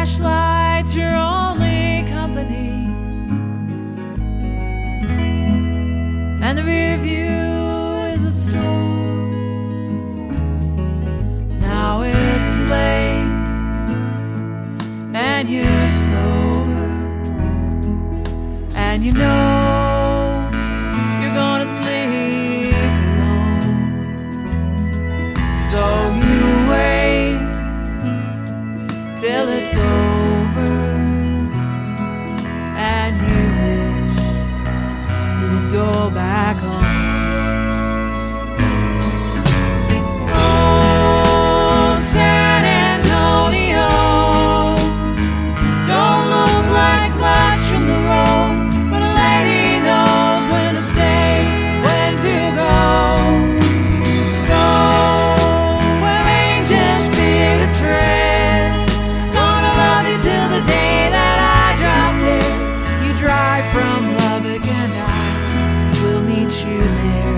flashlight's your only company, and the rear view is a storm. Now it's late and you're sober, and you know you're gonna sleep alone. So you wait till it's over, and you wish you could go back home. Oh, San Antonio, don't look like much from the road, but a lady knows when to stay, when to go. Go where angels fear to tread. Gonna love you till the day that I drop dead. You drive from Lubbock and I will meet you there.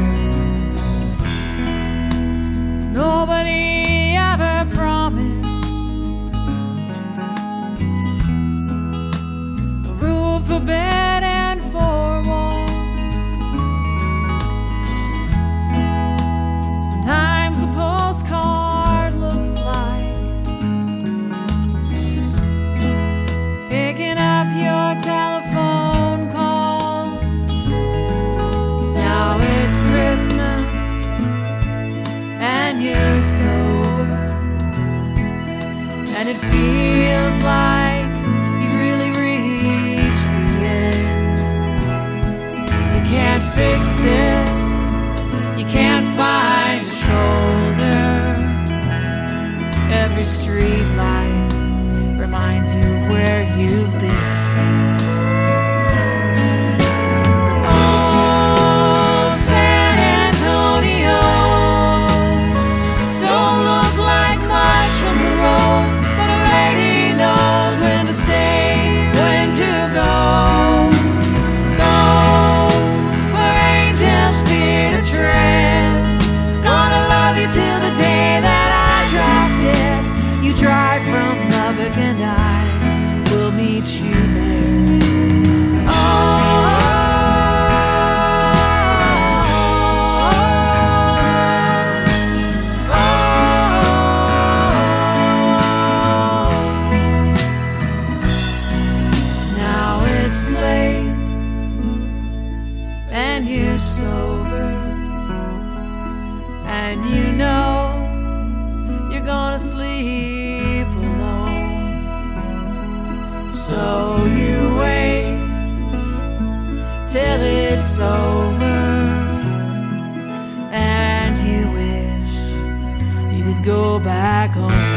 Nobody ever promised a roof, a bed, and four walls. Sometimes the postcard looks like picking up your telephone calls. Now it's Christmas and you're sober, and it feels like you've really reached the end. You can't fix this, you can't find your shoulder. Every street light reminds you of where you've been. Oh, San Antonio, don't look like much from the road, but a lady knows when to stay, when to go. Go where angels fear to tread. Gonna love you till the day that I drop dead. You drive from Lubbock and I will meet you there. Now it's late and you're sober, and you know you're gonna sleep alone. So you wait till it's over, and you wish you could go back home.